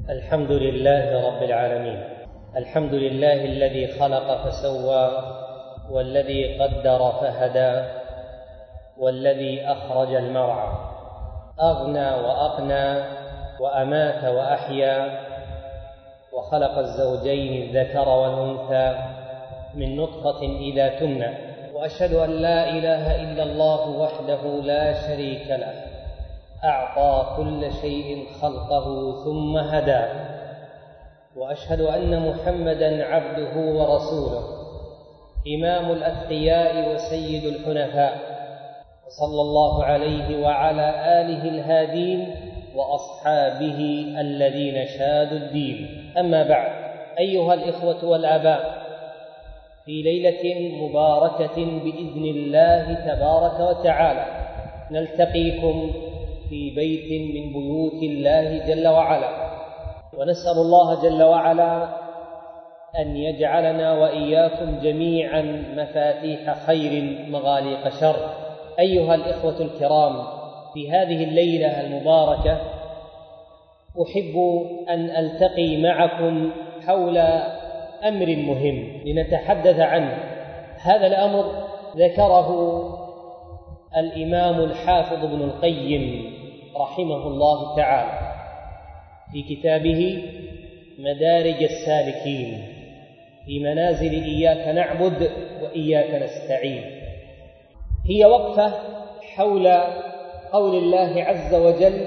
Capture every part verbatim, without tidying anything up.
الحمد لله رب العالمين. الحمد لله الذي خلق فسوى، والذي قدر فهدى، والذي أخرج المرعى، أغنى وأقنى، وأمات وأحيا، وخلق الزوجين الذكر والأنثى من نطفة إذا تمنى. وأشهد أن لا إله إلا الله وحده لا شريك له، أعطى كل شيء خلقه ثم هدى. وأشهد أن محمدًا عبده ورسوله، إمام الأتقياء وسيد الحنفاء، صلى الله عليه وعلى آله الهادين وأصحابه الذين شادوا الدين. أما بعد، أيها الإخوة والآباء، في ليلة مباركة بإذن الله تبارك وتعالى نلتقيكم في بيت من بيوت الله جل وعلا، ونسأل الله جل وعلا أن يجعلنا وإياكم جميعا مفاتيح خير مغاليق شر. أيها الإخوة الكرام، في هذه الليلة المباركة أحب أن ألتقي معكم حول أمر مهم لنتحدث عنه. هذا الأمر ذكره الإمام الحافظ ابن القيم رحمه الله تعالى في كتابه مدارج السالكين في منازل إياك نعبد وإياك نستعين. هي وقفة حول قول الله عز وجل: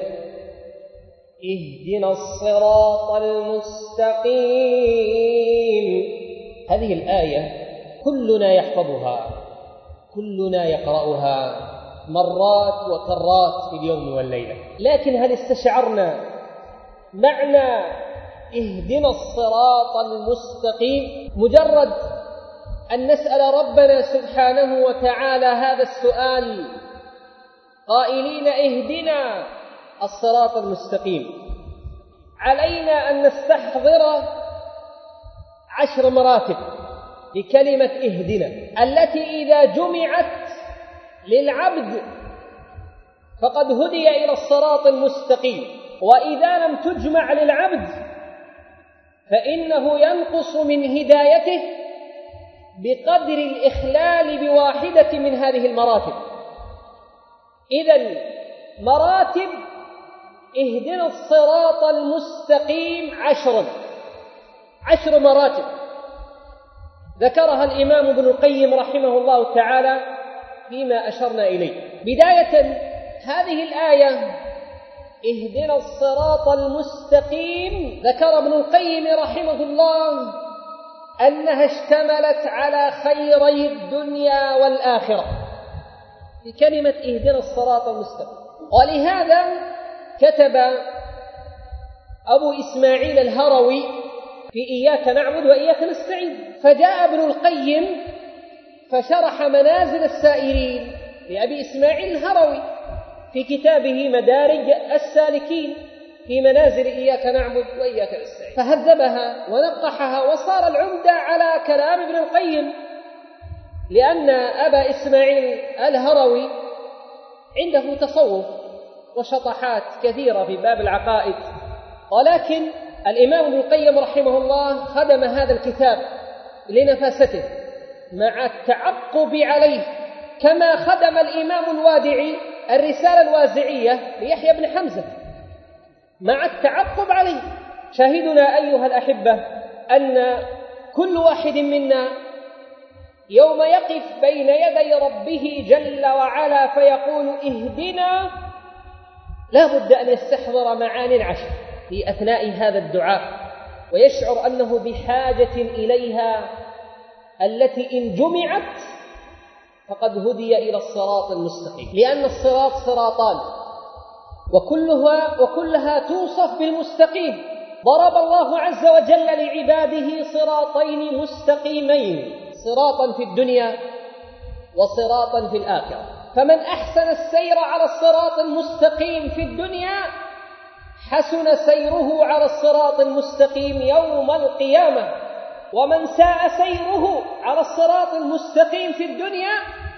اهدنا الصراط المستقيم. هذه الآية كلنا يحفظها، كلنا يقرأها مرات وكرات في اليوم والليلة، لكن هل استشعرنا معنى اهدنا الصراط المستقيم؟ مجرد أن نسأل ربنا سبحانه وتعالى هذا السؤال قائلين اهدنا الصراط المستقيم، علينا أن نستحضر عشر مراتب لكلمة اهدنا، التي إذا جمعت للعبد فقد هدي إلى الصراط المستقيم، وإذا لم تجمع للعبد فإنه ينقص من هدايته بقدر الإخلال بواحدة من هذه المراتب. إذن مراتب اهدنا الصراط المستقيم عشر عشر مراتب ذكرها الإمام ابن القيم رحمه الله تعالى فيما أشرنا إليه. بداية هذه الآية اهدنا الصراط المستقيم، ذكر ابن القيم رحمه الله أنها اشتملت على خيري الدنيا والآخرة في كلمة اهدنا الصراط المستقيم. ولهذا كتب أبو إسماعيل الهروي في إياك نعبد وإياك نستعين، فجاء ابن القيم فشرح منازل السائرين لأبي إسماعيل الهروي في كتابه مدارج السالكين في منازل إياك نعبد وإياك نستعين، فهذبها ونقحها وصار العمدة على كلام ابن القيم، لأن أبا إسماعيل الهروي عنده تصوف وشطحات كثيرة في باب العقائد، ولكن الإمام ابن القيم رحمه الله خدم هذا الكتاب لنفاسته مع التعقب عليه، كما خدم الإمام الوادعي الرسالة الوازعية ليحيى بن حمزة مع التعقب عليه. شاهدنا أيها الأحبة أن كل واحد منا يوم يقف بين يدي ربه جل وعلا فيقول اهدنا، لا بد أن يستحضر معان عشر في أثناء هذا الدعاء، ويشعر أنه بحاجة إليها، التي إن جمعت فقد هدي إلى الصراط المستقيم، لأن الصراط صراطان وكلها, وكلها توصف بالمستقيم. ضرب الله عز وجل لعباده صراطين مستقيمين، صراطا في الدنيا وصراطا في الآخرة، فمن أحسن السير على الصراط المستقيم في الدنيا حسن سيره على الصراط المستقيم يوم القيامة، ومن ساء سيره على الصراط المستقيم في الدنيا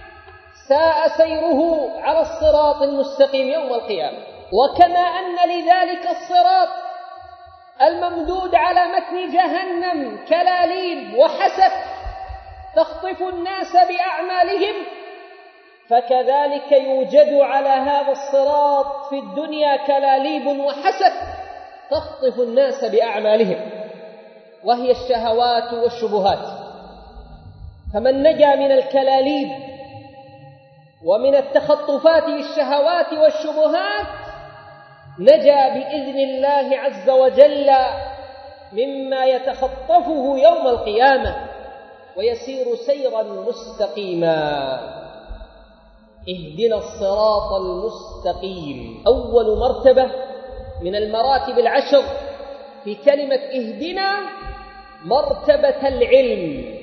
ساء سيره على الصراط المستقيم يوم القيامة. وكما أن لذلك الصراط الممدود على متن جهنم كلاليب وحسك تخطف الناس بأعمالهم، فكذلك يوجد على هذا الصراط في الدنيا كلاليب وحسك تخطف الناس بأعمالهم، وهي الشهوات والشبهات. فمن نجا من الكلاليب ومن التخطفات بالشهوات والشبهات نجا بإذن الله عز وجل مما يتخطفه يوم القيامة ويسير سيرا مستقيما. اهدنا الصراط المستقيم أول مرتبة من المراتب العشر في كلمة اهدنا مرتبة العلم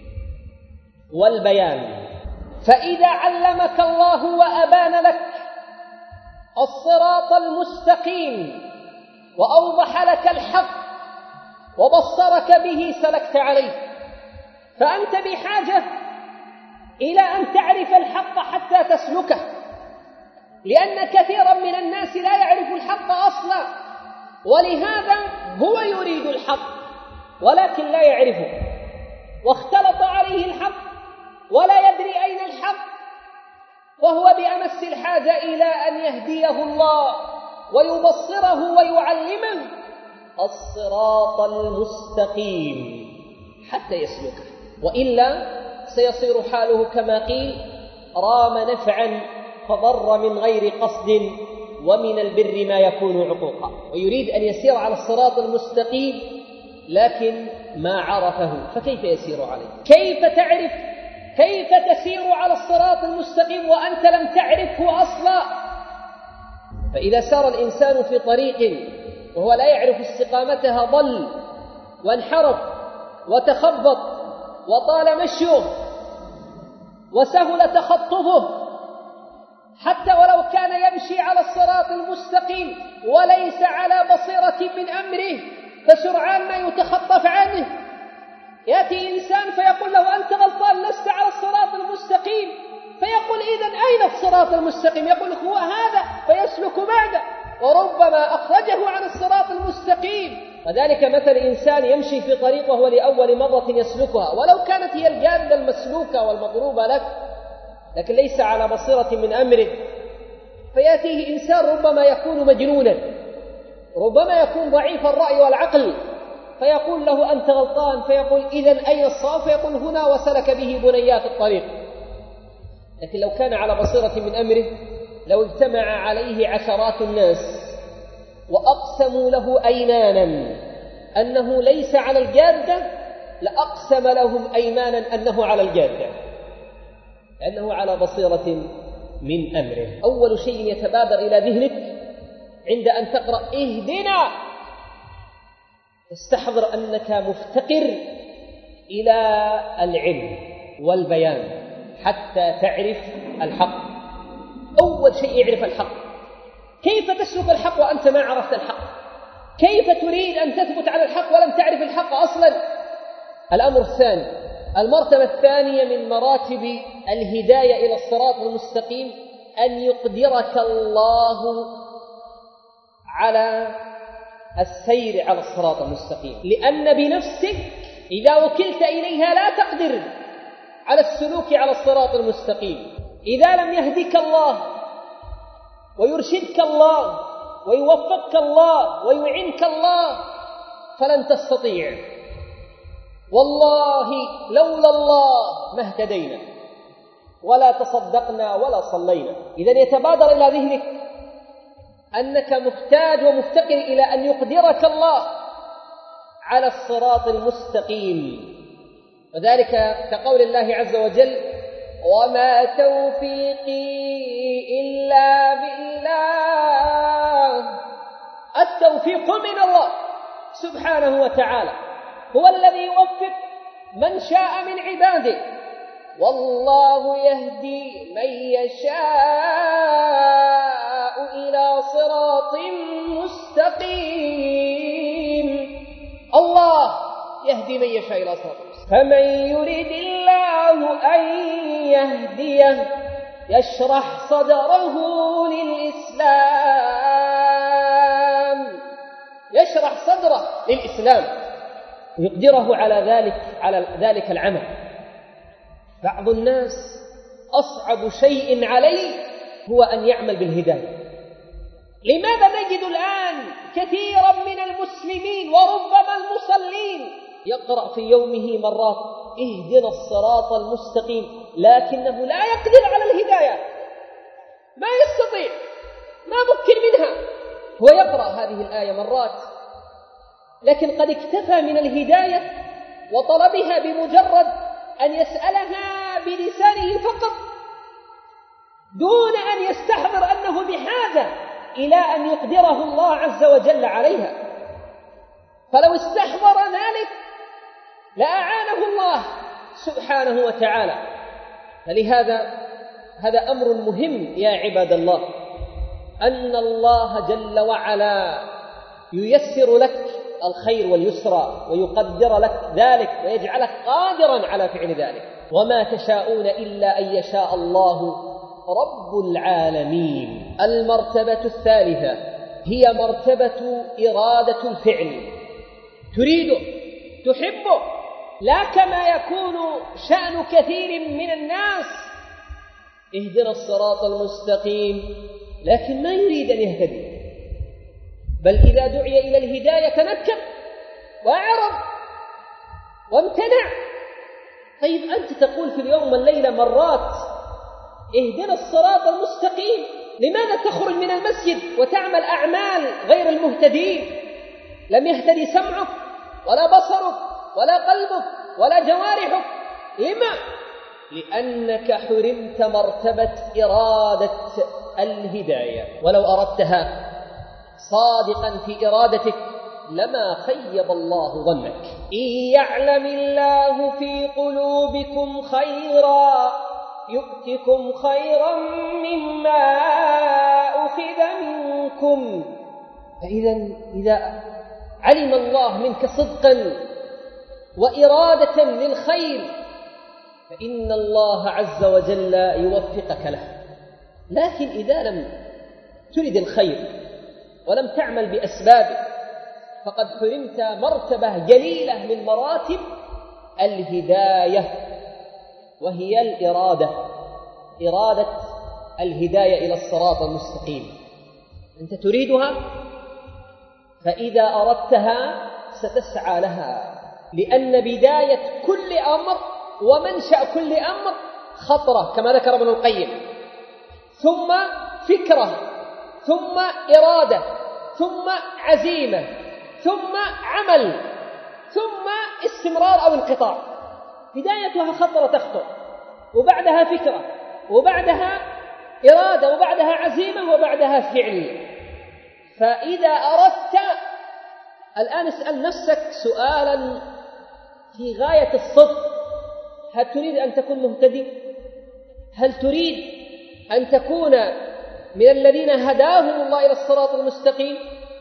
والبيان. فإذا علمك الله وأبان لك الصراط المستقيم وأوضح لك الحق وبصرك به سلكت عليه، فأنت بحاجة إلى أن تعرف الحق حتى تسلكه، لأن كثيرا من الناس لا يعرف الحق أصلا، ولهذا هو يريد الحق ولكن لا يعرفه، واختلط عليه الحق ولا يدري أين الحق، وهو بأمس الحاجة إلى أن يهديه الله ويبصره ويعلمه الصراط المستقيم حتى يسلكه، وإلا سيصير حاله كما قيل: رام نفعا فضر من غير قصد ومن البر ما يكون عقوقا. ويريد أن يسير على الصراط المستقيم لكن ما عرفه، فكيف يسير عليه؟ كيف تعرف كيف تسير على الصراط المستقيم وأنت لم تعرفه أصلا؟ فإذا سار الإنسان في طريق وهو لا يعرف استقامتها ضل وانحرف وتخبط وطال مشيه وسهل تخطفه، حتى ولو كان يمشي على الصراط المستقيم وليس على بصيرة من أمره، فسرعان ما يتخطف عنه. يأتي إنسان فيقول له: أنت غلطان، لست على الصراط المستقيم، فيقول: إذن أين الصراط المستقيم؟ يقول: هو هذا، فيسلك بعده، وربما أخرجه عن الصراط المستقيم. وذلك مثل إنسان يمشي في طريق وهو لأول مرة يسلكها، ولو كانت هي الجادة المسلوكة والمضروبة لك، لكن ليس على بصيرة من أمره، فيأتيه إنسان ربما يكون مجنونا، ربما يكون ضعيف الرأي والعقل، فيقول له: أنت غلطان، فيقول: إذن أين الصواب؟ فيقول: هنا، وسلك به بنيات الطريق. لكن لو كان على بصيرة من أمره، لو اجتمع عليه عشرات الناس وأقسموا له أيمانا أنه ليس على الجادة، لأقسم لهم أيمانا أنه على الجادة، لأنه على بصيرة من أمره. أول شيء يتبادر إلى ذهنك عند أن تقرأ اهدنا، استحضر أنك مفتقر إلى العلم والبيان حتى تعرف الحق. أول شيء يعرف الحق. كيف تسلك الحق وأنت ما عرفت الحق؟ كيف تريد أن تثبت على الحق ولم تعرف الحق أصلا؟ الأمر الثاني، المرتبة الثانية من مراتب الهداية إلى الصراط المستقيم أن يقدرك الله على السير على الصراط المستقيم، لأن بنفسك إذا وكلت إليها لا تقدر على السلوك على الصراط المستقيم. إذا لم يهدك الله ويرشدك الله ويوفقك الله ويعنك الله فلن تستطيع. والله لولا الله ما اهتدينا ولا تصدقنا ولا صلينا. إذن يتبادر إلى ذهنك أنك محتاج ومفتقر إلى أن يقدرك الله على الصراط المستقيم، وذلك كقول الله عز وجل: وما توفيقي إلا بالله. التوفيق من الله سبحانه وتعالى، هو الذي يوفق من شاء من عباده، والله يهدي من يشاء إلى صراط مستقيم. الله يهدي من يشاء إلى صراط مستقيم. فمن يريد الله أن يهديه يشرح صدره للإسلام يشرح صدره للإسلام ويقدره على ذلك على ذلك العمل. بعض الناس أصعب شيء عليه هو أن يعمل بالهداية. لماذا نجد الآن كثيرا من المسلمين وربما المصلين يقرأ في يومه مرات اهدنا الصراط المستقيم، لكنه لا يقدر على الهداية، ما يستطيع، ما ممكن منها. هو يقرأ هذه الآية مرات لكن قد اكتفى من الهداية وطلبها بمجرد أن يسألها بلسانه فقط دون أن يستحضر أنه بحاجة إلى أن يقدره الله عز وجل عليها. فلو استحضر ذلك لأعانه الله سبحانه وتعالى. فلهذا هذا أمر مهم يا عباد الله، أن الله جل وعلا ييسر لك الخير واليسر ويقدر لك ذلك ويجعلك قادرا على فعل ذلك. وما تشاءون إلا أن يشاء الله رب العالمين. المرتبة الثالثة هي مرتبة إرادة الفعل، تريده تحبه، لا كما يكون شأن كثير من الناس اهدنا الصراط المستقيم لكن ما يريد أن يهتدي، بل إذا دعي إلى الهداية تنكر وأعرض وامتنع. طيب أنت تقول في اليوم والليلة مرات اهدنا الصراط المستقيم، لماذا تخرج من المسجد وتعمل أعمال غير المهتدين؟ لم يهتدي سمعك ولا بصرك ولا قلبك ولا جوارحك. لما؟ لأنك حرمت مرتبة إرادة الهداية. ولو أردتها صادقا في إرادتك لما خيب الله ظنك. إن يعلم الله في قلوبكم خيرا يؤتكم خيرا مما أخذ منكم. فإذا إذا علم الله منك صدقا وإرادة للخير فإن الله عز وجل يوفقك له. لكن إذا لم ترد الخير ولم تعمل بأسبابه فقد حرمت مرتبة جليلة من مراتب الهداية، وهي الإرادة، إرادة الهداية إلى الصراط المستقيم. أنت تريدها، فإذا أردتها ستسعى لها، لأن بداية كل أمر ومنشأ كل أمر خطرة كما ذكر ابن القيم، ثم فكرة، ثم إرادة، ثم عزيمة، ثم عمل، ثم استمرار أو انقطاع. بدايتها خطرة تخطر، وبعدها فكرة، وبعدها إرادة، وبعدها عزيمة، وبعدها فعل. فإذا أردت الآن اسأل نفسك سؤالا في غاية الصدق: هل تريد أن تكون مهتدي؟ هل تريد أن تكون من الذين هداهم الله إلى الصراط المستقيم؟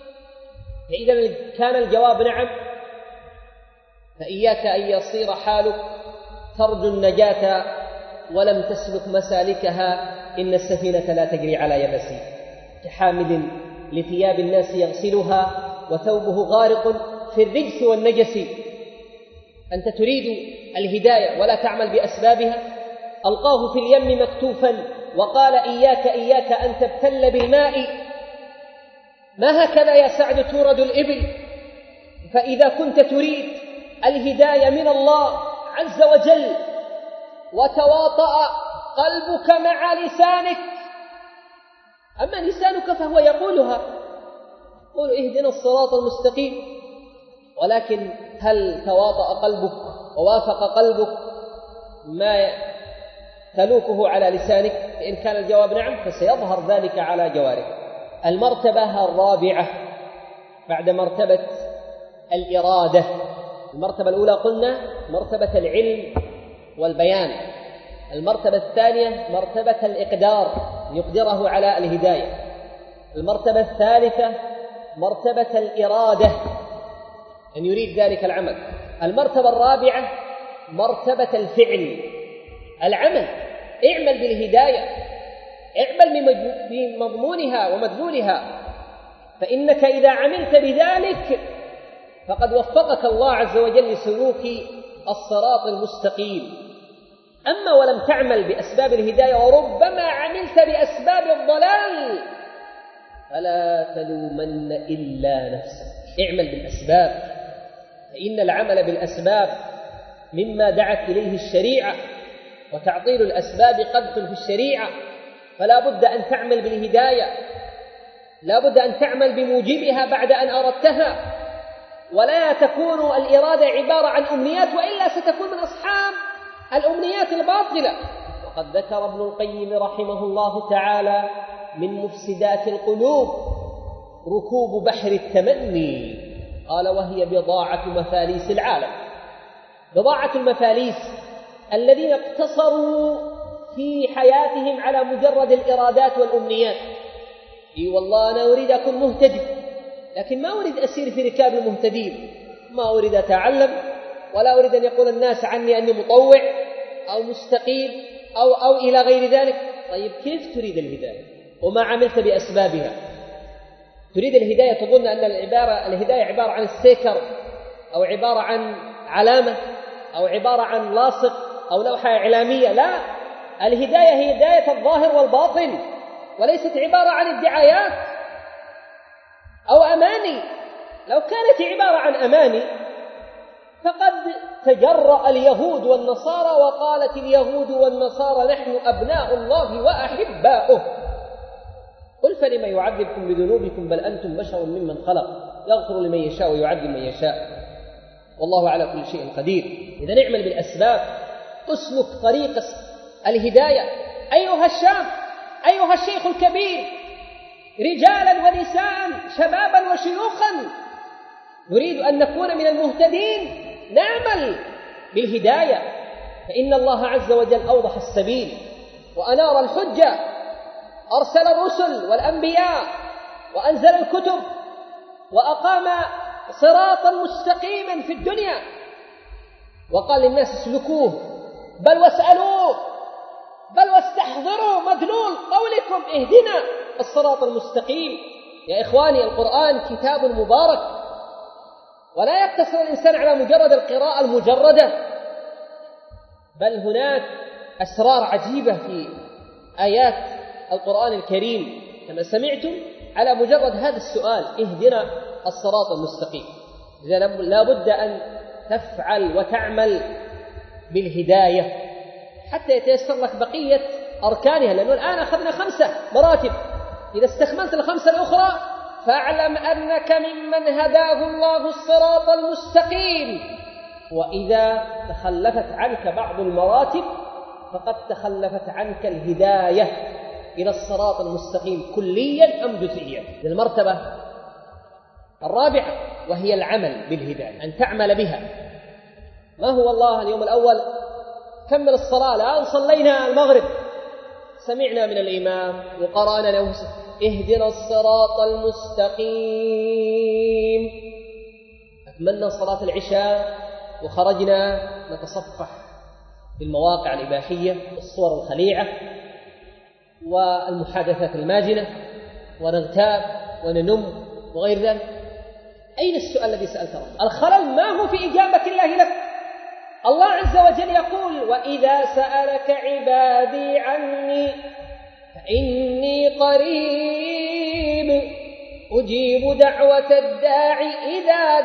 فإذا كان الجواب نعم، فإياك أن يصير حالك ترجو النجاة ولم تسلك مسالكها. إن السفينة لا تجري على يبس، كحامل لثياب الناس يغسلها وثوبه غارق في الرجس والنجس. أنت تريد الهداية ولا تعمل بأسبابها. ألقاه في اليم مكتوفا وقال إياك إياك أن تبتل بالماء. ما هكذا يا سعد تورد الإبل؟ فإذا كنت تريد الهداية من الله عز وجل وتواطأ قلبك مع لسانك، أما لسانك فهو يقولها، يقول اهدنا الصراط المستقيم، ولكن هل تواطأ قلبك ووافق قلبك ما تلوكه على لسانك؟ فإن كان الجواب نعم فسيظهر ذلك على جوارحك. المرتبة الرابعة بعد مرتبة الإرادة، المرتبة الأولى قلنا مرتبة العلم والبيان، المرتبة الثانية مرتبة الإقدار، يقدره على الهداية، المرتبة الثالثة مرتبة الإرادة، أن يريد ذلك العمل، المرتبة الرابعة مرتبة الفعل، العمل. اعمل بالهداية، اعمل بمضمونها ومدلولها. فإنك إذا عملت بذلك فقد وفقك الله عز وجل لسلوك الصراط المستقيم. أما ولم تعمل بأسباب الهداية وربما عملت بأسباب الضلال فلا تلومن إلا نفسك. اعمل بالأسباب، فإن العمل بالأسباب مما دعت إليه الشريعة، وتعطيل الأسباب قدح في الشريعة، فلا بد أن تعمل بالهداية، لا بد أن تعمل بموجبها بعد أن أردتها، ولا تكون الإرادة عبارة عن أمنيات، وإلا ستكون من أصحاب الأمنيات الباطلة. وقد ذكر ابن القيم رحمه الله تعالى من مفسدات القلوب ركوب بحر التمني، قال وهي بضاعة مفاليس العالم. بضاعة المفاليس الذين اقتصروا في حياتهم على مجرد الإرادات والأمنيات. إي والله أنا أريد أكون مهتدي، لكن ما أريد أسير في ركاب المهتدين، ما أريد أتعلم، ولا أريد أن يقول الناس عني أني مطوع أو مستقيم أو, أو إلى غير ذلك. طيب كيف تريد الهداية وما عملت بأسبابها؟ تريد الهداية تظن أن العبارة الهداية عبارة عن ستيكر أو عبارة عن علامة أو عبارة عن لاصق أو لوحة إعلامية. لا، الهداية هي هداية الظاهر والباطن، وليست عبارة عن ادعايات أو أماني. لو كانت عبارة عن أماني فقد تجرأ اليهود والنصارى وقالت اليهود والنصارى نحن أبناء الله وأحباؤه. قل فلم يعذبكم بذنوبكم بل أنتم بشر ممن خلق يغفر لمن يشاء ويعذب من يشاء والله على كل شيء قدير. إذا نعمل بالأسباب، اسلك طريق الهداية. أيها الشاب، أيها الشيخ الكبير، رجالا ونساء، شبابا وشيوخا، نريد أن نكون من المهتدين، نعمل بالهداية، فإن الله عز وجل أوضح السبيل وأنار الحجة، أرسل الرسل والأنبياء وأنزل الكتب وأقام صراطا مستقيما في الدنيا، وقال للناس اسلكوه بل واسألوه بل واستحضروا مدلول قولكم اهدنا الصراط المستقيم. يا إخواني، القرآن كتاب مبارك، ولا يقتصر الإنسان على مجرد القراءة المجردة، بل هناك أسرار عجيبة في آيات القرآن الكريم كما سمعتم على مجرد هذا السؤال اهدنا الصراط المستقيم. إذا لا بد أن تفعل وتعمل بالهداية حتى يتيسر لك بقية أركانها، لأنه الآن أخذنا خمسة مراتب، إذا استكملت الخمسة الأخرى فاعلم أنك ممن هداه الله الصراط المستقيم. وإذا تخلفت عنك بعض المراتب فقد تخلفت عنك الهداية إلى الصراط المستقيم كليا أم جزئيا. المرتبة الرابعة وهي العمل بالهداية، أن تعمل بها. ما هو الله اليوم الأول كمل الصلاة، الآن صلينا المغرب، سمعنا من الإمام وقرأنا له اهدنا الصراط المستقيم، أكملنا صلاة العشاء وخرجنا نتصفح في المواقع الإباحية والصور الخليعة والمحادثات الماجنة ونغتاب وننم وغير ذلك. أين السؤال الذي سألته؟ الخلل ما هو في إجابة الله لك. الله عز وجل يقول وإذا سألك عبادي عني فإني قريب أجيب دعوة الداعي إذا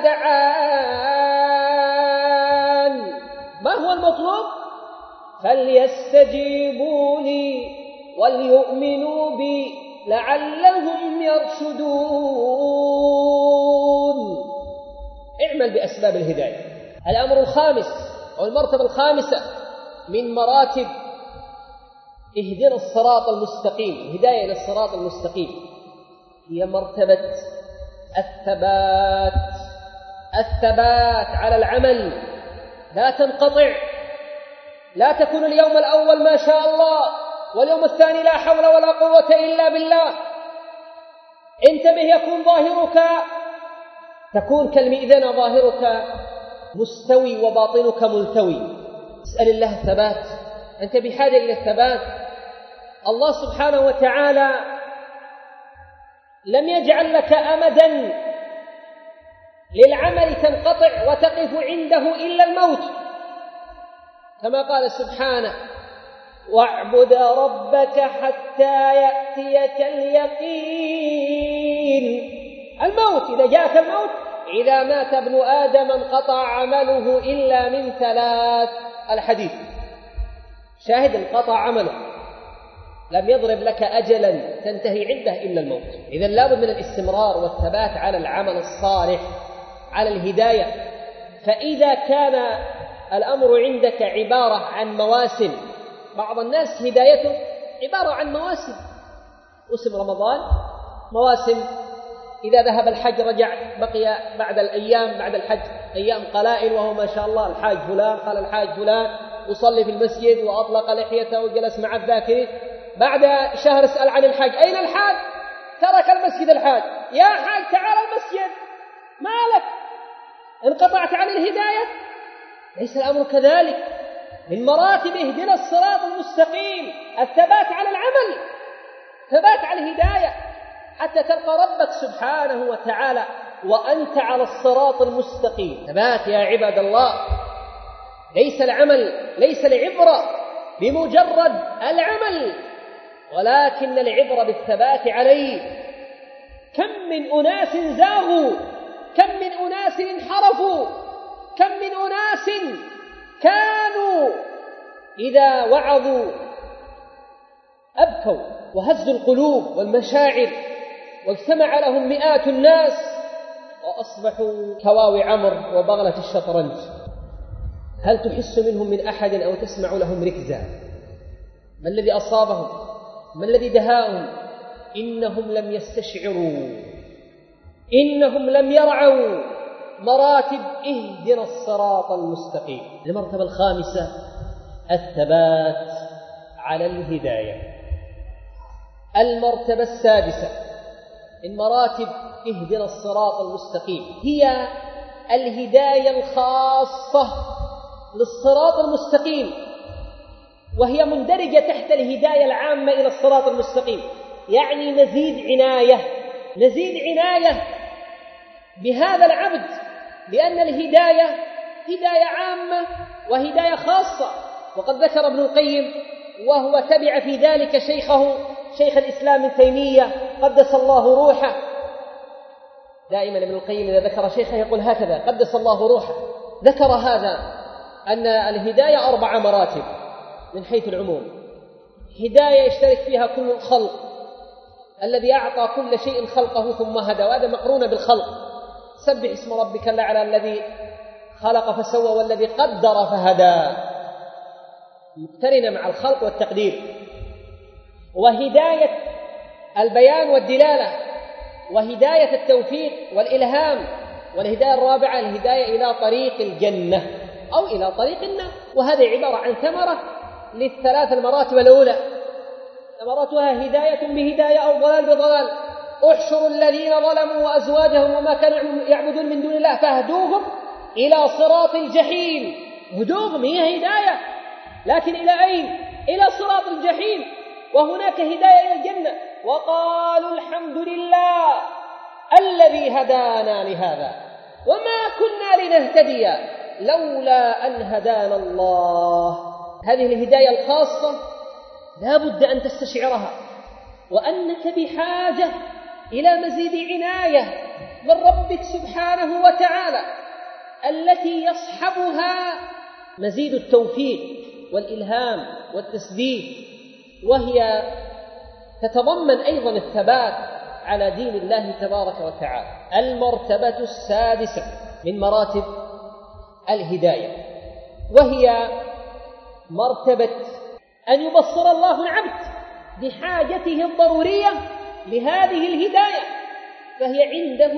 دعان. ما هو المطلوب؟ فليستجيبوا لي وليؤمنوا بي لعلهم يرشدون. اعمل بأسباب الهداية. الأمر الخامس أو المرتبة الخامسة من مراتب اهدنا الصراط المستقيم، الهداية إلى الصراط المستقيم، هي مرتبة الثبات. الثبات على العمل، لا تنقطع، لا تكون اليوم الأول ما شاء الله واليوم الثاني لا حول ولا قوة إلا بالله. انتبه، يكون ظاهرك تكون كالمئذنة، ظاهرك مستوي وباطنك ملتوي. اسأل الله الثبات، أنت بحاجة إلى الثبات. الله سبحانه وتعالى لم يجعل لك أمدا للعمل تنقطع وتقف عنده إلا الموت، كما قال سبحانه: واعبد ربك حتى يأتيك اليقين. الموت، إذا جاءك الموت، إذا مات ابن آدم انقطع عمله إلا من ثلاث. الحديث شاهد: انقطع عمله، لم يضرب لك أجلا تنتهي عنده إلا الموت. إذن لابد من الاستمرار والثبات على العمل الصالح، على الهداية. فإذا كان الأمر عندك عبارة عن مواسم، بعض الناس هدايته عبارة عن مواسم، موسم رمضان، مواسم إذا ذهب الحج رجع، بقي بعد الأيام بعد الحج أيام قلائل وهو ما شاء الله الحاج فلان، قال الحاج فلان وصلي في المسجد وأطلق لحيته وجلس مع الذاكرين. بعد شهر اسأل عن الحاج: أين الحاج؟ ترك المسجد الحاج. يا حاج تعال المسجد، مالك؟ انقطعت عن الهداية؟ ليس الأمر كذلك. من مراتب اهدنا الصراط المستقيم الثبات على العمل، ثبات على الهداية، حتى تلقى ربك سبحانه وتعالى وأنت على الصراط المستقيم. ثبات يا عباد الله. ليس العمل، ليس العبرة بمجرد العمل، ولكن العبرة بالثبات عليه. كم من أناس زاغوا، كم من أناس انحرفوا، كم من أناس كانوا إذا وعظوا أبكوا وهزوا القلوب والمشاعر، واجتمع لهم مئات الناس وأصبحوا كواوي عمر وبغلة الشطرنج. هل تحس منهم من أحد أو تسمع لهم ركزا؟ ما الذي أصابهم؟ ما الذي دهاهم؟ إنهم لم يستشعروا، إنهم لم يرعوا مراتب اهدنا الصراط المستقيم. المرتبة الخامسة الثبات على الهداية. المرتبة السادسة من مراتب اهدنا الصراط المستقيم هي الهداية الخاصة للصراط المستقيم، وهي مندرجة تحت الهداية العامة إلى الصراط المستقيم. يعني نزيد عناية، نزيد عناية بهذا العبد، لأن الهداية هداية عامة وهداية خاصة. وقد ذكر ابن القيم وهو تبع في ذلك شيخه شيخ الإسلام ابن تيمية قدس الله روحه. دائما ابن القيم إذا ذكر شيخه يقول هكذا: قدس الله روحه. ذكر هذا أن الهداية أربع مراتب من حيث العموم. هداية يشترك فيها كل الخلق، الذي أعطى كل شيء خلقه ثم هدى، وهذا مقرون بالخلق. سبح اسم ربك الأعلى الذي خلق فسوى والذي قدر فهدى، مقترنة مع الخلق والتقدير. وهداية البيان والدلالة، وهداية التوفيق والإلهام. والهداية الرابعة الهداية إلى طريق الجنة أو إلى طريق النار. وهذه عبارة عن ثمرة للثلاث المراتب الأولى، ثمرتها هداية بهداية أو ضلال بضلال. احشروا الذين ظلموا وأزواجهم وما كانوا يعبدون من دون الله فاهدوهم إلى صراط الجحيم. هدوهم هي هداية، لكن إلى أين؟ إلى صراط الجحيم. وهناك هداية إلى الجنة. وقالوا الحمد لله الذي هدانا لهذا وما كنا لنهتدي لولا أن هدانا الله. هذه الهداية الخاصة لا بد أن تستشعرها، وأنك بحاجة إلى مزيد عناية من ربك سبحانه وتعالى، التي يصحبها مزيد التوفيق والإلهام والتسديد، وهي تتضمن أيضا الثبات على دين الله تبارك وتعالى. المرتبة السادسة من مراتب الهداية وهي مرتبة أن يبصر الله العبد بحاجته الضرورية لهذه الهداية، فهي عنده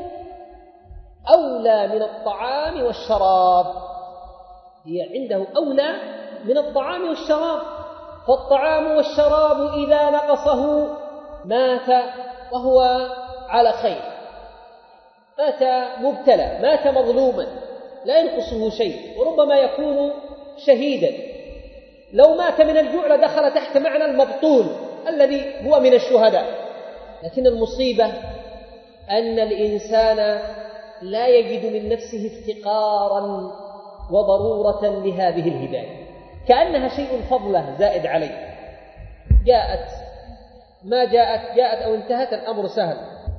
أولى من الطعام والشراب. هي عنده أولى من الطعام والشراب. فالطعام والشراب إذا نقصه مات وهو على خير، مات مبتلى، مات مظلوما، لا ينقصه شيء، وربما يكون شهيدا. لو مات من الجوع لدخل تحت معنى المبطول الذي هو من الشهداء. لكن المصيبة أن الإنسان لا يجد من نفسه افتقارا وضرورة لهذه الهداية، كأنها شيء فضله زائد عليه، جاءت ما جاءت جاءت أو انتهت الأمر سهل.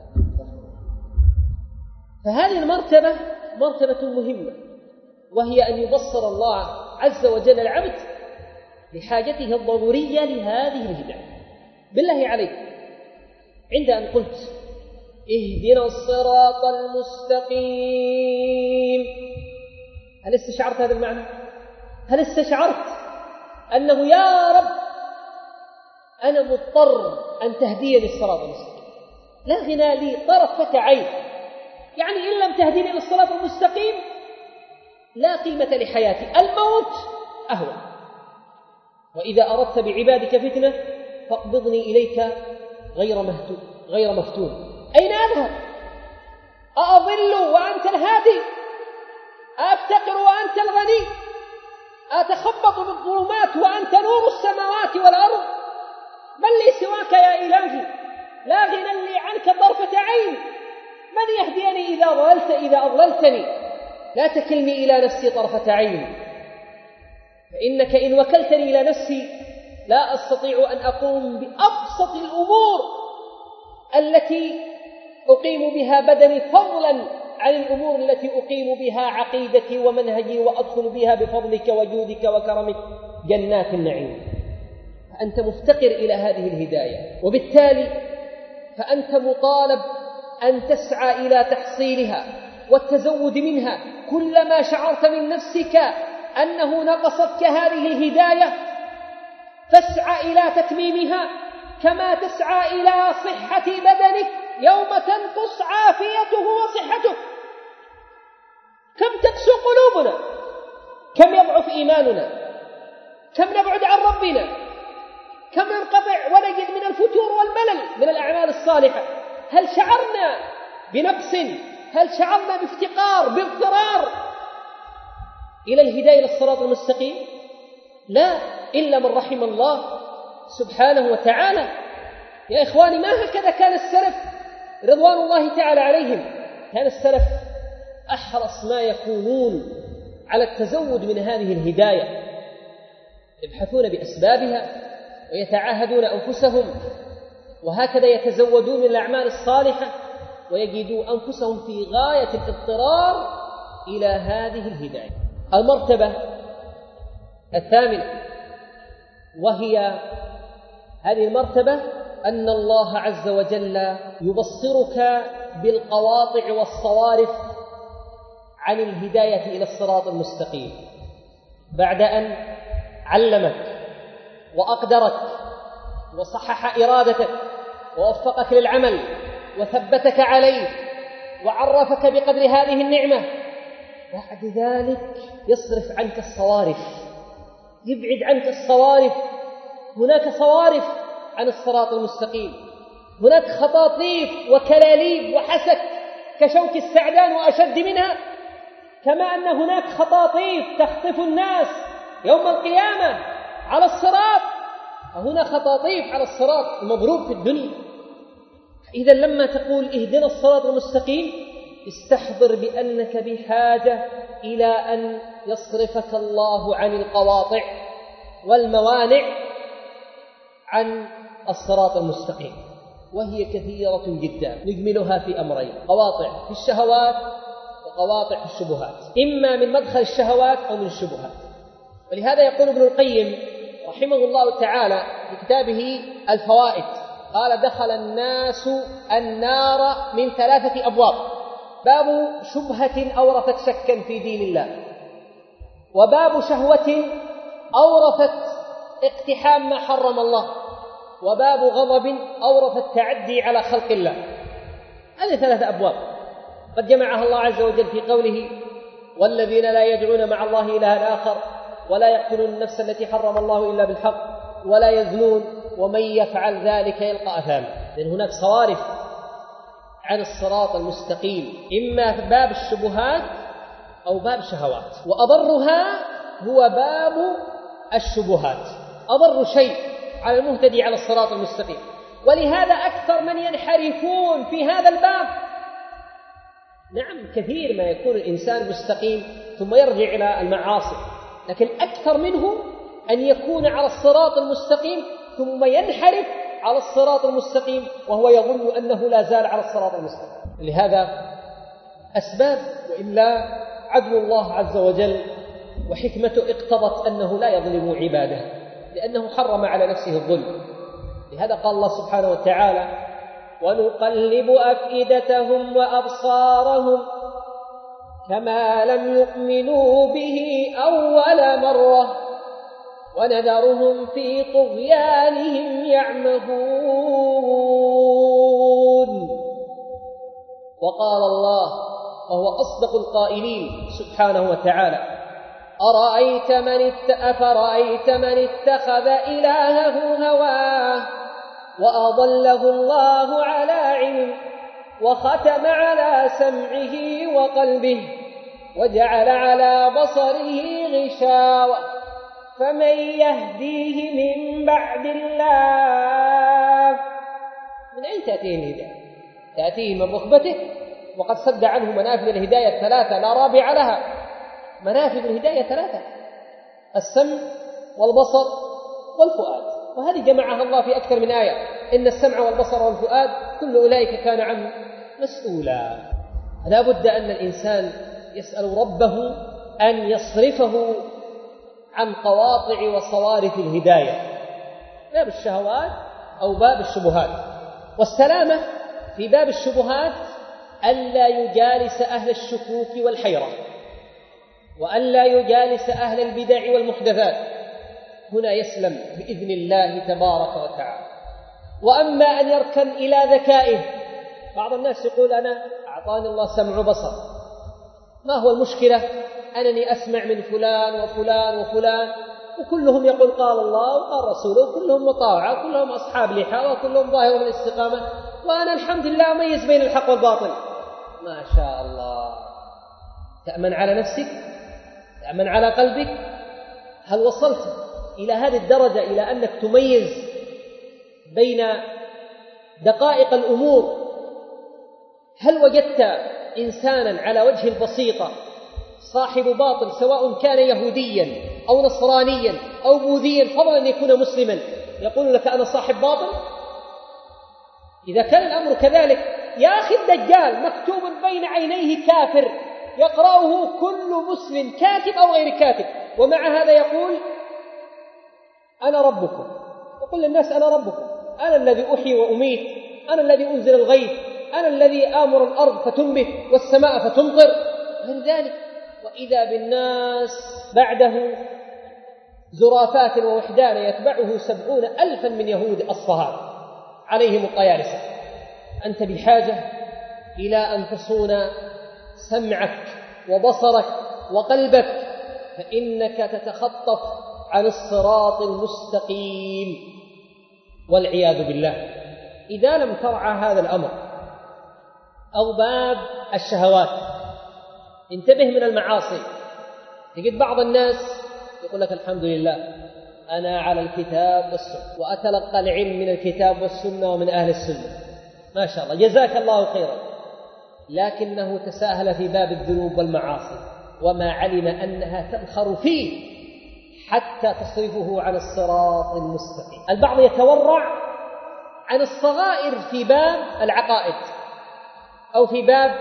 فهذه المرتبة مرتبة مهمة، وهي أن يبصر الله عز وجل العبد بحاجته الضرورية لهذه الهداية. بالله عليك، عند أن قلت اهدنا الصراط المستقيم، هل استشعرت هذا المعنى؟ هل استشعرت أنه يا رب أنا مضطر أن تهديني الصراط المستقيم، لا غنى لي طرفة عين، يعني إن لم تهديني للصراط المستقيم لا قيمة لحياتي، الموت أهون، وإذا أردت بعبادك فتنة فاقبضني إليك غير مهتو غير مفتون. أين أذهب؟ أأضل وأنت الهادي؟ أفتقر وأنت الغني؟ أتخبط بالظلمات وأنت نور السماوات والأرض؟ من لي سواك يا إلهي؟ لا غنى لي عنك طرفة عين. من يهديني إذا ضللت إذا أضللتني؟ لا تكلني إلى نفسي طرفة عين، فإنك إن وكلتني إلى نفسي لا أستطيع أن أقوم بأبسط الأمور التي أقيم بها بدني، فضلا عن الأمور التي أقيم بها عقيدتي ومنهجي وأدخل بها بفضلك وجودك وكرمك جنات النعيم. فأنت مفتقر إلى هذه الهداية، وبالتالي فأنت مطالب أن تسعى إلى تحصيلها والتزود منها. كلما شعرت من نفسك أنه نقصتك هذه الهداية فاسعى إلى تتميمها، كما تسعى إلى صحة بدنك يوم تنقص عافيته وصحته. كم تقسو قلوبنا، كم يضعف إيماننا، كم نبعد عن ربنا، كم ننقطع ونجد من الفتور والملل من الأعمال الصالحة. هل شعرنا بنقص؟ هل شعرنا بافتقار باضطرار إلى الهداية للصراط المستقيم؟ لا، إلا من رحم الله سبحانه وتعالى. يا إخواني، ما هكذا كان السلف رضوان الله تعالى عليهم. كان السلف أحرص ما يكونون على التزود من هذه الهداية، يبحثون بأسبابها ويتعاهدون أنفسهم، وهكذا يتزودون من الأعمال الصالحة ويجدوا أنفسهم في غاية الاضطرار إلى هذه الهداية. المرتبة الثامنة، وهي هذه المرتبة أن الله عز وجل يبصرك بالقواطع والصوارف عن الهداية إلى الصراط المستقيم، بعد أن علمك وأقدرك وصحح إرادتك ووفقك للعمل وثبتك عليه وعرفك بقدر هذه النعمة. بعد ذلك يصرف عنك الصوارف، يبعد عنك الصوارف. هناك صوارف عن الصراط المستقيم، هناك خطاطيف وكلاليب وحسك كشوك السعدان وأشد منها، كما أن هناك خطاطيف تخطف الناس يوم القيامة على الصراط، وهنا خطاطيف على الصراط المضروب في الدنيا. إذا لما تقول اهدنا الصراط المستقيم استحضر بأنك بحاجة إلى أن يصرفك الله عن القواطع والموانع عن الصراط المستقيم، وهي كثيرة جدا. نجملها في أمرين: قواطع في الشهوات وقواطع في الشبهات، إما من مدخل الشهوات أو من الشبهات. ولهذا يقول ابن القيم رحمه الله تعالى في كتابه الفوائد، قال: دخل الناس النار من ثلاثة أبواب: باب شبهة أورثت شكا في دين الله، وباب شهوة أورثت اقتحام ما حرم الله، وباب غضب أورثت تعدي على خلق الله. هذه ثلاثة أبواب قد جمعها الله عز وجل في قوله: والذين لا يدعون مع الله إلها آخر ولا يقتلون النفس التي حرم الله إلا بالحق ولا يزنون ومن يفعل ذلك يلقى أثاما. لأن هناك صوارف عن الصراط المستقيم، إما في باب الشبهات أو باب الشهوات، وأضرها هو باب الشبهات. أضر شيء على المهتدي على الصراط المستقيم ولهذا أكثر من ينحرفون في هذا الباب. نعم كثير ما يكون الإنسان مستقيم ثم يرجع إلى المعاصي، لكن أكثر منه أن يكون على الصراط المستقيم ثم ينحرف على الصراط المستقيم وهو يظن أنه لا زال على الصراط المستقيم. لهذا أسباب، وإلا عدل الله عز وجل وحكمته اقتضت أنه لا يظلم عباده، لأنه حرم على نفسه الظلم. لهذا قال الله سبحانه وتعالى: ونقلب أفئدتهم وأبصارهم كما لم يؤمنوا به أول مرة ونذرهم في طغيانهم يعمهون. وقال الله وهو أصدق القائلين سبحانه وتعالى: أرأيت من أفرأيت من اتخذ إلهه هواه وأضله الله على علم وختم على سمعه وقلبه وجعل على بصره غشاوة فمن يهديه من بعد الله؟ من أين تأتيه الهداية؟ تأتيه من ركبته، وقد سد عنه منافذ الهداية الثلاثة لا رابع لها. منافذ الهداية ثلاثة: السمع والبصر والفؤاد، وهذه جمعها الله في أكثر من آية: إن السمع والبصر والفؤاد كل أولئك كان عنه مسؤولا. لا بد أن الإنسان يسأل ربه أن يصرفه عن قواطع وصوارف الهداية، باب الشهوات أو باب الشبهات. والسلامة في باب الشبهات ألا يجالس أهل الشكوك والحيرة، وألا يجالس أهل البدع والمحدثات، هنا يسلم بإذن الله تبارك وتعالى. وأما أن يركن إلى ذكائه، بعض الناس يقول: أنا أعطاني الله سمع وبصر، ما هو المشكلة؟ أنني أسمع من فلان وفلان وفلان وكلهم يقول قال الله وقال رسوله، وكلهم مطاوعة، وكلهم أصحاب لحى، وكلهم ظاهر من الاستقامة، وأنا الحمد لله أميز بين الحق والباطل. ما شاء الله. تأمن على نفسك؟ تأمن على قلبك؟ هل وصلت إلى هذه الدرجة، إلى أنك تميز بين دقائق الأمور؟ هل وجدت إنسانا على وجه البسيطة صاحب باطل، سواء كان يهوديا أو نصرانيا أو بوذيا، فضلا أن يكون مسلما، يقول لك أنا صاحب باطل؟ إذا كان الأمر كذلك، يا أخي الدجال مكتوب بين عينيه كافر يقرأه كل مسلم كاتب أو غير كاتب، ومع هذا يقول أنا ربكم، يقول للناس أنا ربكم، أنا الذي أحيي وأميت، أنا الذي أنزل الغيث، أنا الذي آمر الأرض فتنبت والسماء فتمطر، غير ذلك. وإذا بالناس بعده زرافات ووحدان يتبعه سبعون ألفا من يهود أصفهان عليهم الطيارسة. أنت بحاجة إلى أن تصون سمعك وبصرك وقلبك، فإنك تتخطف عن الصراط المستقيم والعياذ بالله إذا لم ترعى هذا الأمر. أو باب الشهوات، انتبه من المعاصي. تجد بعض الناس يقول لك الحمد لله أنا على الكتاب والسنة وأتلقى العلم من الكتاب والسنة ومن أهل السنة، ما شاء الله جزاك الله خيرا، لكنه تساهل في باب الذنوب والمعاصي وما علم أنها تنخر فيه حتى تصرفه عن الصراط المستقيم. البعض يتورع عن الصغائر في باب العقائد أو في باب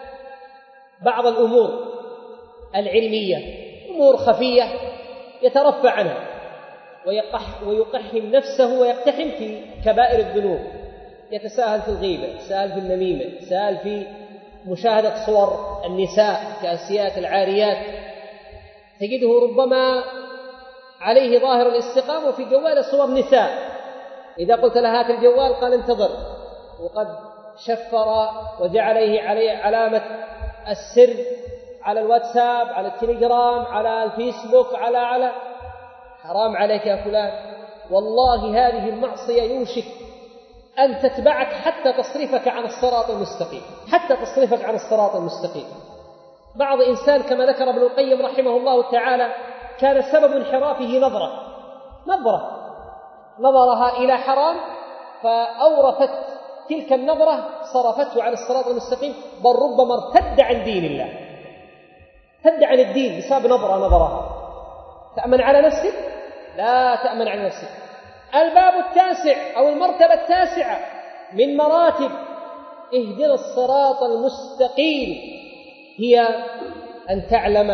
بعض الأمور العلمية، أمور خفية يترفع عنها ويقح ويقحم نفسه ويقتحم في كبائر الذنوب، يتساهل في الغيبة، يتساهل في النميمة، يتساهل في مشاهدة صور النساء كاسيات العاريات، تجده ربما عليه ظاهر الاستقامة وفي جواله صور نساء، إذا قلت له هات الجوال قال انتظر، وقد شفر وجعل عليه علامة السر على الواتساب، على التليجرام، على الفيسبوك، على على حرام عليك يا فلان. والله هذه المعصية يوشك أن تتبعك حتى تصرفك عن الصراط المستقيم، حتى تصرفك عن الصراط المستقيم. بعض إنسان كما ذكر ابن القيم رحمه الله تعالى كان سبب انحرافه نظرة نظرة نظرها إلى حرام فأورثت تلك النظرة صرفته عن الصراط المستقيم، بل ربما ارتد عن دين الله، ارتد عن الدين بسبب نظرة نظرها. تأمن على نفسك؟ لا تأمن على نفسك. الباب التاسع أو المرتبة التاسعة من مراتب اهدنا الصراط المستقيم هي أن تعلم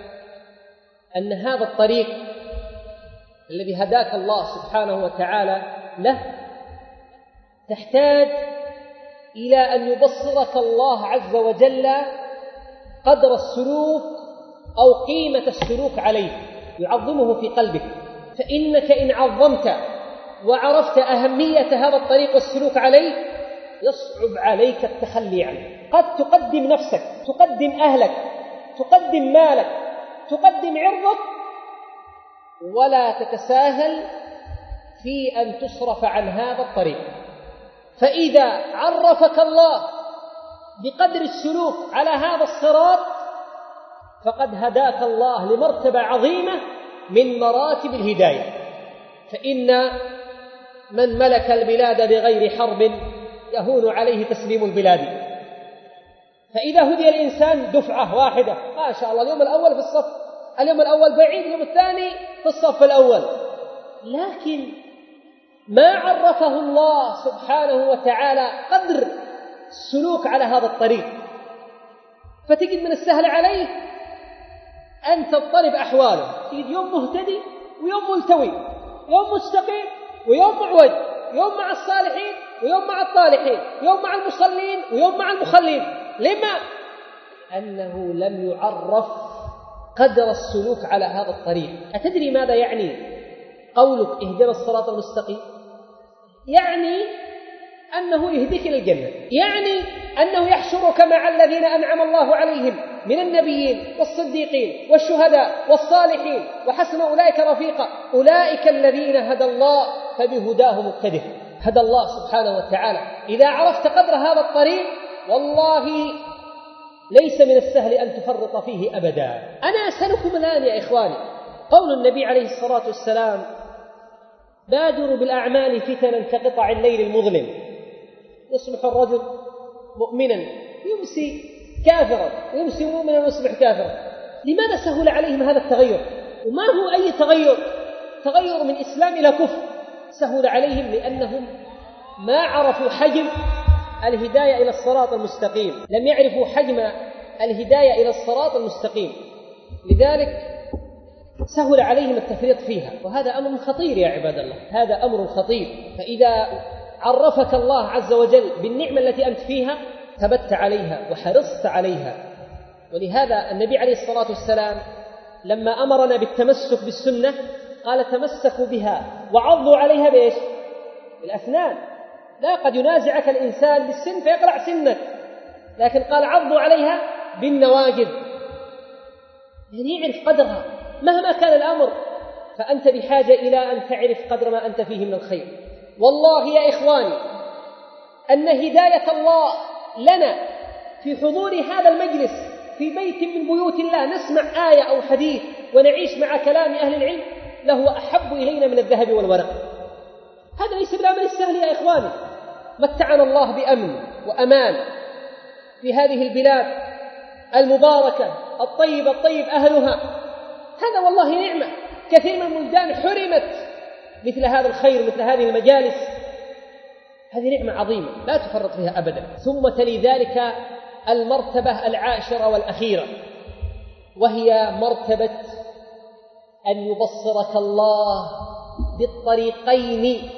أن هذا الطريق الذي هداك الله سبحانه وتعالى له تحتاج إلى أن يبصرك الله عز وجل قدر السلوك أو قيمة السلوك عليه، يعظمه في قلبك. فإنك إن عظمت وعرفت أهمية هذا الطريق والسلوك عليه يصعب عليك التخلي عنه. قد تقدم نفسك، تقدم أهلك، تقدم مالك، تقدم عرضك، ولا تتساهل في أن تصرف عن هذا الطريق. فإذا عرفك الله بقدر السلوك على هذا الصراط فقد هداك الله لمرتبة عظيمة من مراتب الهداية. فإن من ملك البلاد بغير حرب يهون عليه تسليم البلاد. فإذا هدي الإنسان دفعة واحدة ما شاء الله، اليوم الأول في الصف، اليوم الأول بعيد، اليوم الثاني في الصف الأول، لكن ما عرفه الله سبحانه وتعالى قدر السلوك على هذا الطريق، فتجد من السهل عليه أن تضطرب أحواله، تجد يوم مهتدي ويوم ملتوي، يوم مستقيم ويوم معوج، يوم مع الصالحين ويوم مع الطالحين، يوم مع المصلين ويوم مع المخلين. لما؟ أنه لم يعرف قدر السلوك على هذا الطريق. أتدري ماذا يعني قولك اهدنا الصراط المستقيم؟ يعني أنه يهديك إلى الجنة، يعني أنه يحشرك مع الذين أنعم الله عليهم من النبيين والصديقين والشهداء والصالحين وحسن أولئك رفيقا. أولئك الذين هدى الله فبهداه مقتده. هدى الله سبحانه وتعالى. إذا عرفت قدر هذا الطريق والله ليس من السهل أن تفرط فيه أبدا. أنا أسألكم الآن يا إخواني، قول النبي عليه الصلاة والسلام بادروا بالأعمال فتنا كقطع الليل المظلم، يصبح الرجل مؤمنا يمسي كافرا، ويمسي مؤمنا ويصبح كافرا. لماذا سهل عليهم هذا التغير؟ وما هو أي تغير؟ تغير من إسلام إلى كفر. سهل عليهم لأنهم ما عرفوا حجم الهداية إلى الصراط المستقيم، لم يعرفوا حجم الهداية إلى الصراط المستقيم، لذلك سهل عليهم التفريط فيها. وهذا أمر خطير يا عباد الله، هذا أمر خطير. فإذا عرفك الله عز وجل بالنعمة التي أنت فيها ثبت عليها وحرصت عليها. ولهذا النبي عليه الصلاة والسلام لما أمرنا بالتمسك بالسنة قال تمسكوا بها وعضوا عليها بإيش؟ بالأسنان. لا قد ينازعك الإنسان بالسن فيقلع سنك، لكن قال عضوا عليها بالنواجذ، يعني يعرف قدرها مهما كان الأمر. فأنت بحاجة إلى أن تعرف قدر ما أنت فيه من الخير. والله يا إخواني أن هداية الله لنا في حضور هذا المجلس في بيت من بيوت الله نسمع آية أو حديث ونعيش مع كلام أهل العلم لهو أحب إلينا من الذهب والورق. هذا ليس بالأمر السهل يا إخواني. متعنا الله بأمن وأمان في هذه البلاد المباركة الطيبة الطيب أهلها، هذا والله نعمة. كثير من البلدان حرمت مثل هذا الخير، مثل هذه المجالس، هذه نعمة عظيمة لا تفرط فيها أبدا. ثم تلي ذلك المرتبة العاشرة والأخيرة، وهي مرتبة أن يبصرك الله بالطريقين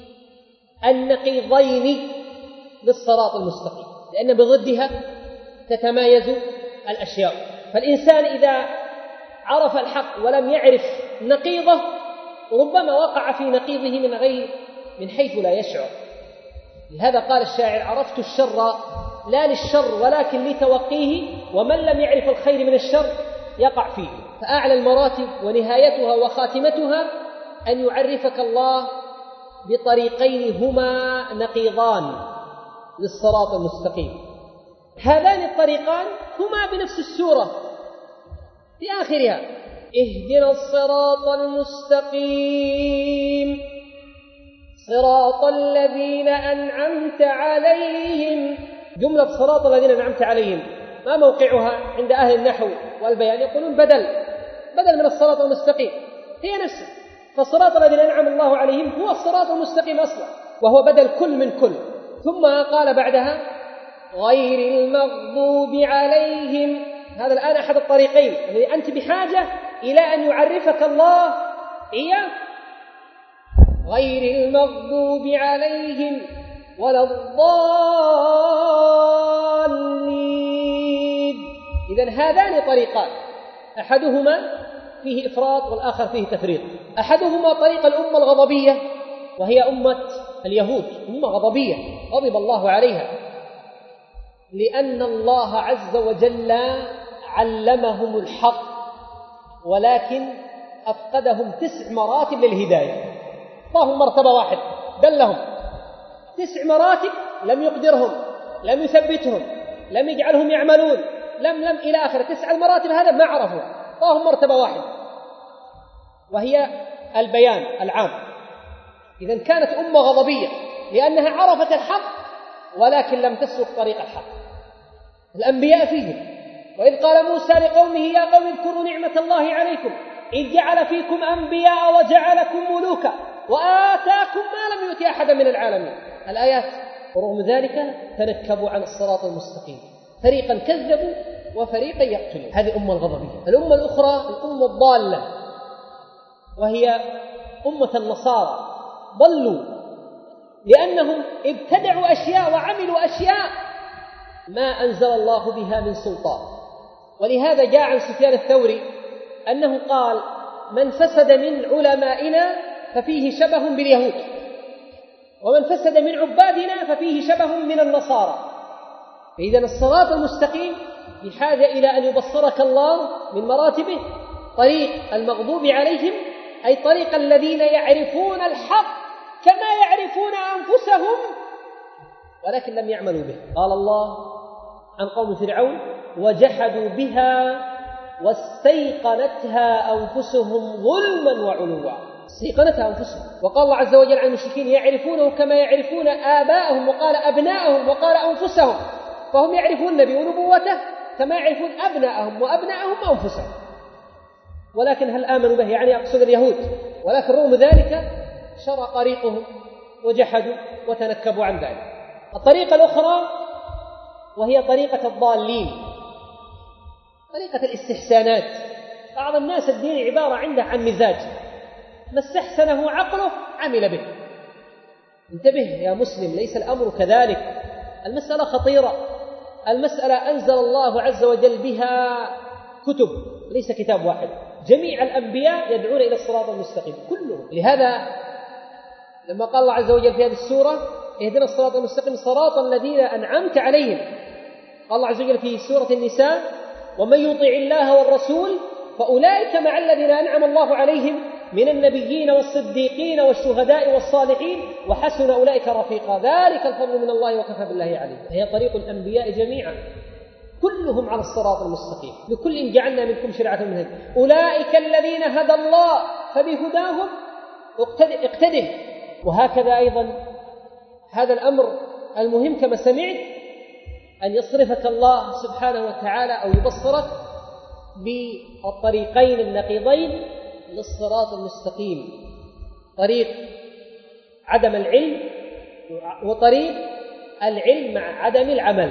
النقيضين للصراط المستقيم، لأن بضدها تتمايز الأشياء. فالإنسان إذا عرف الحق ولم يعرف نقيضه ربما وقع في نقيضه من غير من حيث لا يشعر. لهذا قال الشاعر عرفت الشر لا للشر ولكن لتوقيه، ومن لم يعرف الخير من الشر يقع فيه. فأعلى المراتب ونهايتها وخاتمتها أن يعرفك الله بطريقين هما نقيضان للصراط المستقيم. هذان الطريقان هما بنفس السورة في آخرها اهدنا الصراط المستقيم صراط الذين أنعمت عليهم. جملة صراط الذين أنعمت عليهم ما موقعها عند أهل النحو والبيان؟ يقولون بدل بدل من الصراط المستقيم، هي نفسه. فالصراط الذين أنعم الله عليهم هو الصراط المستقيم أصلا، وهو بدل كل من كل. ثم قال بعدها غير المغضوب عليهم. هذا الآن أحد الطريقين الذي أنت بحاجة إلى أن يعرفك الله إياه. غير المغضوب عليهم ولا الضالين. إذن هذان طريقان، أحدهما فيه إفراط والآخر فيه تفريط. أحدهما طريق الأمة الغضبية، وهي أمة اليهود، أمة غضبية غضب الله عليها، لأن الله عز وجل علمهم الحق ولكن أفقدهم تسع مراتب للهداية. اللهم مرتبة واحد دلهم، تسع مراتب لم يقدرهم، لم يثبتهم، لم يجعلهم يعملون، لم لم إلى آخر. تسع المراتب هذا ما عرفوا، اللهم مرتبة واحد وهي البيان العام. إذن كانت أمة غضبية لأنها عرفت الحق ولكن لم تسلك طريق الحق. الأنبياء فيهم. وإذ قال موسى لقومه يا قوم اذكروا نعمة الله عليكم إذ جعل فيكم أنبياء وجعلكم ملوكا وآتاكم ما لم يؤت أحدا من العالمين. الآيات. ورغم ذلك تنكبوا عن الصراط المستقيم، فريقا كذبوا وفريقا يقتلون. هذه أمة الغضبية. الأمة الأخرى الأمة الضالة، وهي أمة النصارى. ضلوا لأنهم ابتدعوا أشياء وعملوا أشياء ما أنزل الله بها من سلطان. ولهذا جاء عن سفيان الثوري أنه قال من فسد من علمائنا ففيه شبه باليهود، ومن فسد من عبادنا ففيه شبه من النصارى. فإذا الصراط المستقيم بحاجة إلى أن يبصرك الله من مراتبه. طريق المغضوب عليهم أي طريق الذين يعرفون الحق كما يعرفون أنفسهم ولكن لم يعملوا به. قال الله عن قوم فرعون وجحدوا بها واستيقنتها أنفسهم ظلما وعلوا. استيقنتها أنفسهم. وقال الله عز وجل عن المشركين يعرفونه كما يعرفون آباءهم، وقال أبناءهم، وقال أنفسهم. فهم يعرفون النبي ونبوته كما يعرفون أبناءهم وأبناءهم أنفسهم، ولكن هل آمنوا به؟ يعني أقصد اليهود. ولكن رغم ذلك شرى طريقهم وجحدوا وتنكبوا عن ذلك. الطريقة الأخرى وهي طريقة الضالين، طريقة الاستحسانات. بعض الناس الدين عبارة عنده عن مزاج، ما استحسنه عقله عمل به. انتبه يا مسلم، ليس الأمر كذلك. المسألة خطيرة. المسألة أنزل الله عز وجل بها كتب، ليس كتاب واحد. جميع الأنبياء يدعون إلى الصراط المستقيم كلهم. لهذا لما قال الله عز وجل في هذه السورة اهدنا الصراط المستقيم صراط الذين أنعمت عليهم، قال الله عز وجل في سورة النساء ومن يطع الله والرسول فأولئك مع الذين أنعم الله عليهم من النبيين والصديقين والشهداء والصالحين وحسن أولئك رفيقا ذلك الفضل من الله وكفى بالله عليم. هي طريق الأنبياء جميعا كلهم على الصراط المستقيم. لكل جعلنا منكم شرعة منهج. أولئك الذين هدى الله فبهداهم اقتدم. وهكذا أيضا هذا الأمر المهم كما سمعت أن يصرفك الله سبحانه وتعالى أو يبصرك بالطريقين النقيضين للصراط المستقيم، طريق عدم العلم وطريق العلم مع عدم العمل،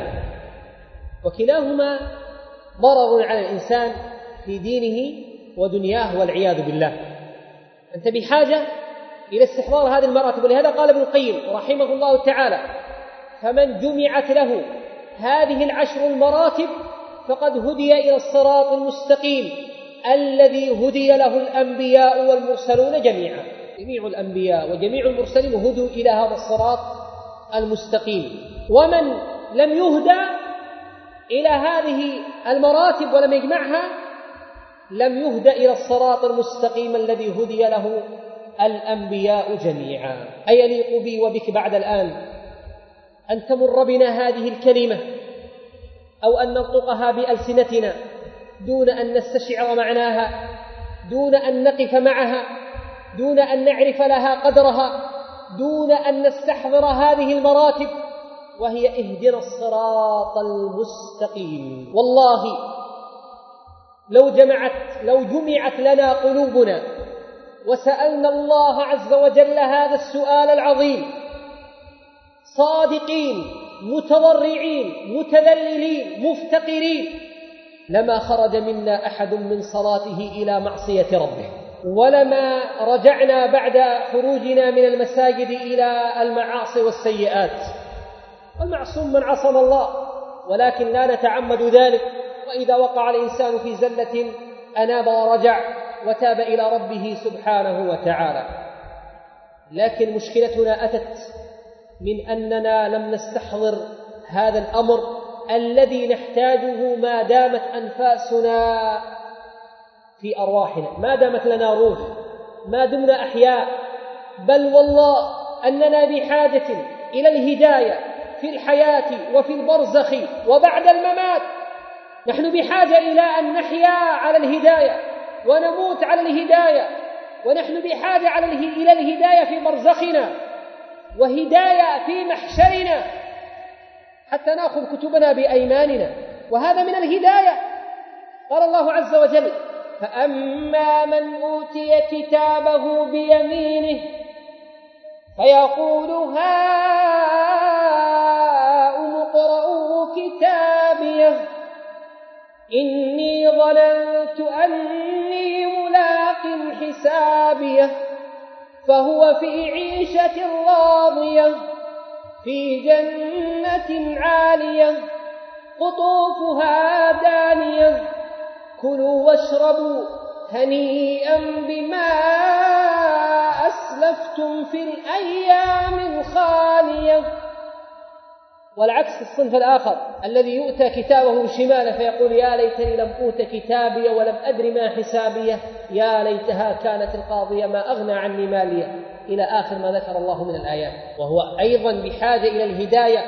وكلاهما ضرر على الإنسان في دينه ودنياه والعياذ بالله. أنت بحاجة إلى استحضار هذه المراتب. ولهذا قال ابن القيم رحمه الله تعالى فمن جمعت له هذه العشر المراتب فقد هدي إلى الصراط المستقيم الذي هدي له الأنبياء والمرسلون جميعا. جميع الأنبياء وجميع المرسلين هدوا إلى هذا الصراط المستقيم. ومن لم يهدى إلى هذه المراتب ولم يجمعها لم يهدى إلى الصراط المستقيم الذي هدي له الأنبياء جميعا. أيليق بي وبك بعد الآن أن تمر بنا هذه الكلمة أو أن ننطقها بألسنتنا دون أن نستشعر معناها، دون أن نقف معها، دون أن نعرف لها قدرها، دون أن نستحضر هذه المراتب، وهي اهدنا الصراط المستقيم. والله لو جمعت لو جمعت لنا قلوبنا وسألنا الله عز وجل هذا السؤال العظيم صادقين متضرعين متذللين مفتقرين، لما خرج منا أحد من صلاته إلى معصية ربه، ولما رجعنا بعد خروجنا من المساجد إلى المعاصي والسيئات. المعصوم من عصم الله، ولكن لا نتعمد ذلك، وإذا وقع الإنسان في زلة أناب ورجع وتاب إلى ربه سبحانه وتعالى. لكن مشكلتنا أتت من أننا لم نستحضر هذا الأمر الذي نحتاجه ما دامت أنفاسنا في أرواحنا، ما دامت لنا روح، ما دمنا أحياء. بل والله أننا بحاجة إلى الهداية في الحياة وفي البرزخ وبعد الممات. نحن بحاجة إلى أن نحيا على الهداية ونموت على الهداية، ونحن بحاجة على إلى الهداية في برزخنا وهداية في محشرنا حتى نأخذ كتبنا بأيماننا، وهذا من الهداية. قال الله عز وجل: فأما من أوتي كتابه بيمينه فيقول هاؤم اقرءوا كتابيه إني ظننت أني ملاق حسابيه فهو في عيشة راضية في جنة عالية قطوفها دانية كلوا واشربوا هنيئا بما أسلفتم في الأيام الخالية. والعكس الصنف الآخر الذي يؤتى كتابه شماله فيقول يا ليتني لم أوت كتابي ولم أدر ما حسابيه يا ليتها كانت القاضية ما أغنى عني مالية، إلى آخر ما ذكر الله من الآيات. وهو أيضا بحاجة إلى الهداية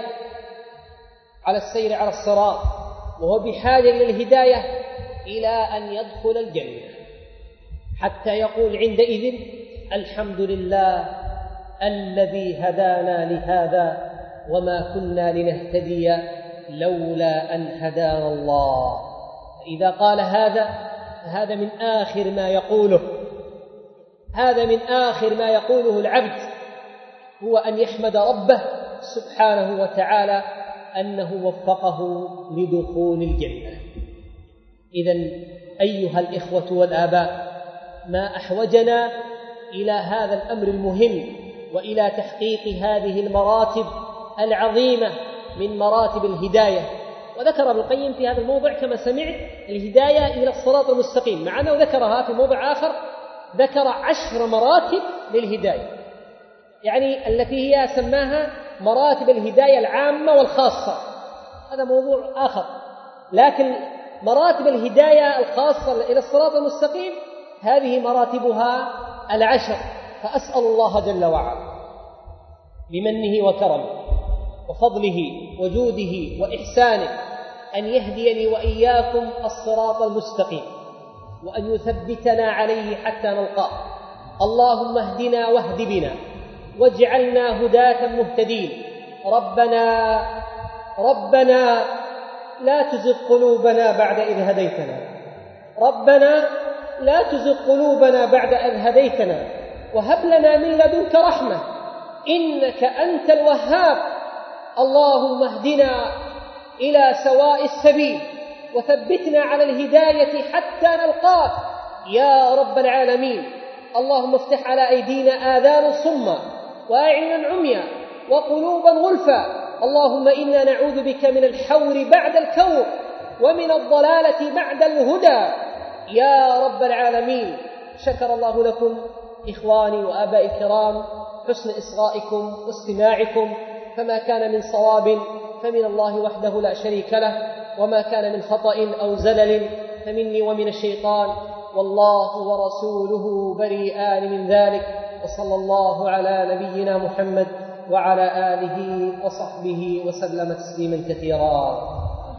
على السير على الصراط، وهو بحاجة إلى الهداية إلى أن يدخل الجنة حتى يقول عندئذ الحمد لله الذي هدانا لهذا وما كنا لنهتدي لولا أن هدانا الله. إذا قال هذا هذا من آخر ما يقوله هذا من آخر ما يقوله العبد هو أن يحمد ربه سبحانه وتعالى أنه وفقه لدخول الجنة. إذن أيها الإخوة والآباء، ما أحوجنا إلى هذا الأمر المهم وإلى تحقيق هذه المراتب العظيمة من مراتب الهداية. وذكر ابن القيم في هذا الموضع كما سمعت الهداية إلى الصراط المستقيم، مع أنه ذكرها في موضع آخر، ذكر عشر مراتب للهداية، يعني التي هي سماها مراتب الهداية العامة والخاصة، هذا موضوع آخر. لكن مراتب الهداية الخاصة إلى الصراط المستقيم هذه مراتبها العشر. فأسأل الله جل وعلا بمنه وكرمه وفضله وجوده وإحسانه أن يهديني وإياكم الصراط المستقيم، وأن يثبتنا عليه حتى نلقاه. اللهم اهدنا واهد بنا واجعلنا هداة مهتدين. ربنا ربنا لا تزغ قلوبنا بعد إذ هديتنا ربنا لا تزغ قلوبنا بعد إذ هديتنا وهب لنا من لدنك رحمة إنك أنت الوهاب. اللهم اهدنا إلى سواء السبيل وثبتنا على الهداية حتى نلقاك يا رب العالمين. اللهم افتح على أيدينا آذان صما وأعينا عميا وقلوبا غلفا. اللهم إنا نعوذ بك من الحور بعد الكور ومن الضلالة بعد الهدى يا رب العالمين. شكر الله لكم إخواني وآبائي الكرام حسن إصغائكم واستماعكم، فما كان من صواب فمن الله وحده لا شريك له، وما كان من خطأ أو زلل فمني ومن الشيطان، والله ورسوله بريئان من ذلك. وصلى الله على نبينا محمد وعلى آله وصحبه وسلم تسليما كثيرا.